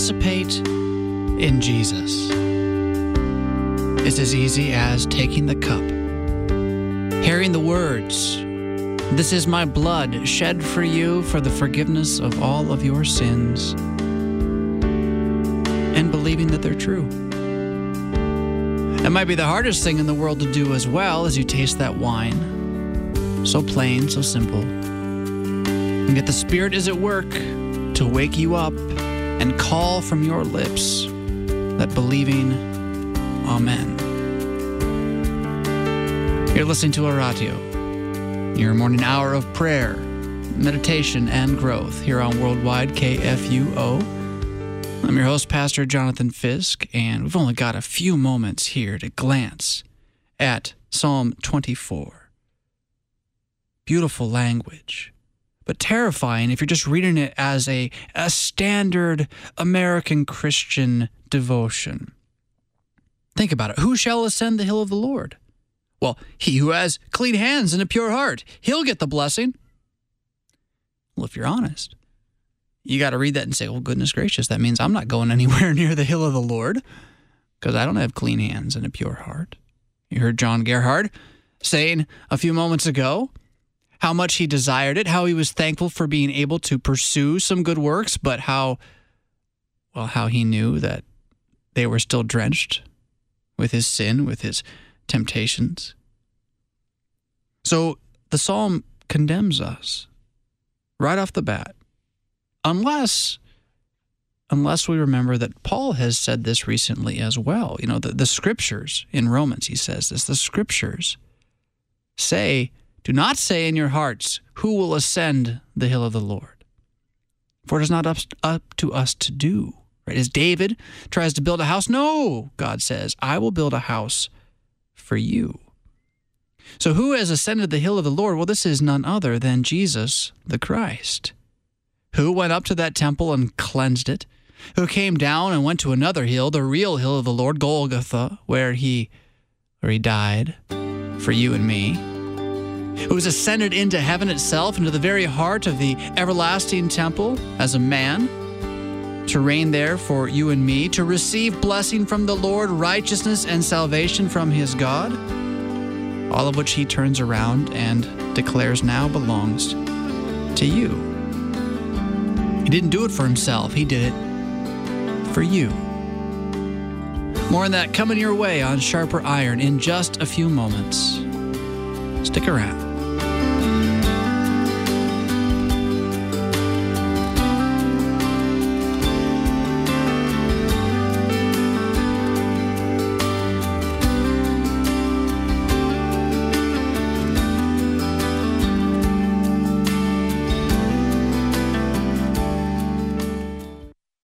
participate in Jesus. It's as easy as taking the cup, hearing the words, "This is my blood shed for you for the forgiveness of all of your sins," and believing that they're true. It might be the hardest thing in the world to do as well as you taste that wine. So plain, so simple. And yet the Spirit is at work to wake you up and call from your lips that believing Amen. You're listening to Oratio, your morning hour of prayer, meditation, and growth here on Worldwide KFUO. I'm your host, Pastor Jonathan Fisk, and we've only got a few moments here to glance at Psalm 24. Beautiful language, but terrifying if you're just reading it as a standard American Christian devotion. Think about it. Who shall ascend the hill of the Lord? Well, he who has clean hands and a pure heart, he'll get the blessing. Well, if you're honest, you got to read that and say, well, goodness gracious, that means I'm not going anywhere near the hill of the Lord because I don't have clean hands and a pure heart. You heard John Gerhard saying a few moments ago how much he desired it, how he was thankful for being able to pursue some good works, but how he knew that they were still drenched with his sin, with his temptations. So the psalm condemns us right off the bat. Unless we remember that Paul has said this recently as well. You know, the scriptures in Romans, he says this, the scriptures say, do not say in your hearts, who will ascend the hill of the Lord? For it is not up to us to do. Right? As David tries to build a house, no, God says, I will build a house for you. So who has ascended the hill of the Lord? Well, this is none other than Jesus the Christ, who went up to that temple and cleansed it, who came down and went to another hill, the real hill of the Lord, Golgotha, where he died for you and me, who was ascended into heaven itself, into the very heart of the everlasting temple as a man, to reign there for you and me, to receive blessing from the Lord, righteousness and salvation from his God, all of which he turns around and declares now belongs to you. He didn't do it for himself. He did it for you. More on that coming your way on Sharper Iron in just a few moments. Stick around.